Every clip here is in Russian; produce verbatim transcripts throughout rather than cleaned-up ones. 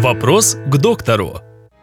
Вопрос к доктору.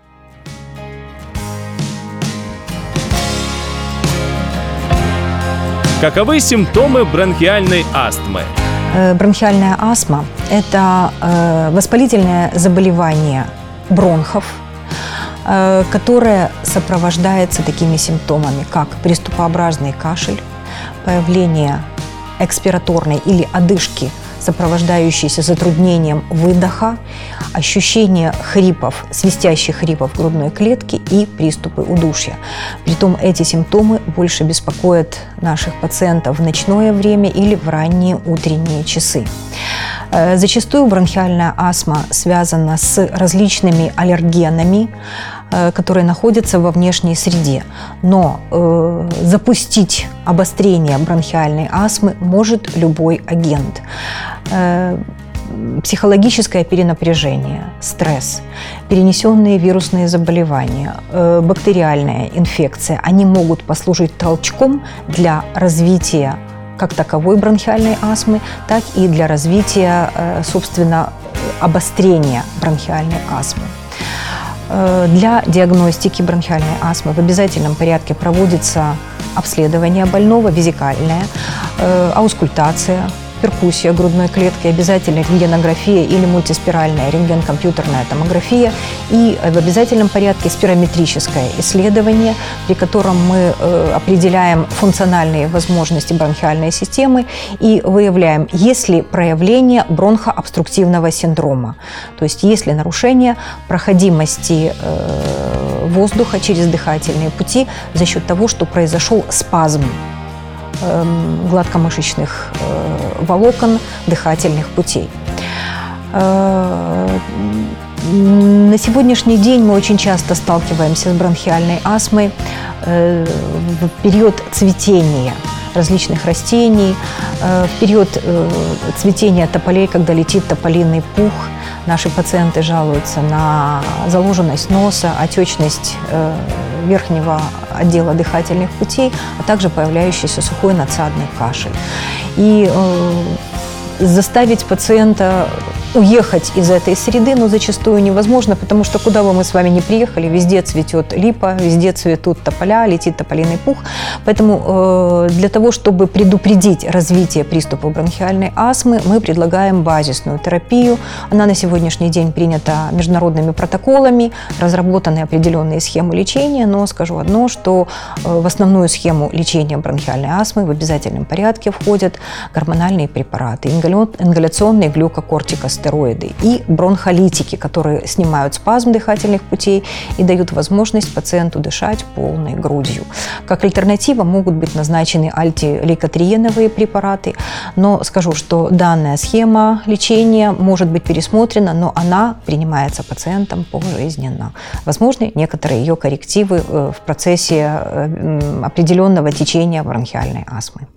Каковы симптомы бронхиальной астмы? Бронхиальная астма – это воспалительное заболевание бронхов, которое сопровождается такими симптомами, как приступообразный кашель, появление экспираторной или одышки, сопровождающейся затруднением выдоха, ощущение хрипов, свистящих хрипов грудной клетки и приступы удушья. Притом эти симптомы больше беспокоят наших пациентов в ночное время или в ранние утренние часы. Зачастую бронхиальная астма связана с различными аллергенами, которые находятся во внешней среде. Но э, запустить обострение бронхиальной астмы может любой агент. Э, психологическое перенапряжение, стресс, перенесенные вирусные заболевания, э, бактериальная инфекция, они могут послужить толчком для развития как таковой бронхиальной астмы, так и для развития, э, собственно, обострения бронхиальной астмы. Для диагностики бронхиальной астмы в обязательном порядке проводится обследование больного, везикальное, аускультация, перкуссия грудной клетки, обязательно рентгенография или мультиспиральная рентген-компьютерная томография и в обязательном порядке спирометрическое исследование, при котором мы определяем функциональные возможности бронхиальной системы и выявляем, есть ли проявление бронхообструктивного синдрома, то есть есть ли нарушение проходимости воздуха через дыхательные пути за счет того, что произошел спазм гладкомышечных волокон дыхательных путей. На сегодняшний день мы очень часто сталкиваемся с бронхиальной астмой в период цветения различных растений, в период цветения тополей, когда летит тополиный пух. Наши пациенты жалуются на заложенность носа, отечность верхнего отдела дыхательных путей, а также появляющийся сухой надсадный кашель. И заставить пациента уехать из этой среды, но зачастую невозможно, потому что куда бы мы с вами ни приехали, везде цветет липа, везде цветут тополя, летит тополиный пух. Поэтому э, для того, чтобы предупредить развитие приступов бронхиальной астмы, мы предлагаем базисную терапию. Она на сегодняшний день принята международными протоколами, разработаны определенные схемы лечения, но скажу одно, что э, в основную схему лечения бронхиальной астмы в обязательном порядке входят гормональные препараты, ингаляционные глюкокортикостероиды и бронхолитики, которые снимают спазм дыхательных путей и дают возможность пациенту дышать полной грудью. Как альтернатива могут быть назначены антилейкотриеновые препараты, но скажу, что данная схема лечения может быть пересмотрена, но она принимается пациентом пожизненно. Возможны некоторые ее коррективы в процессе определенного течения бронхиальной астмы.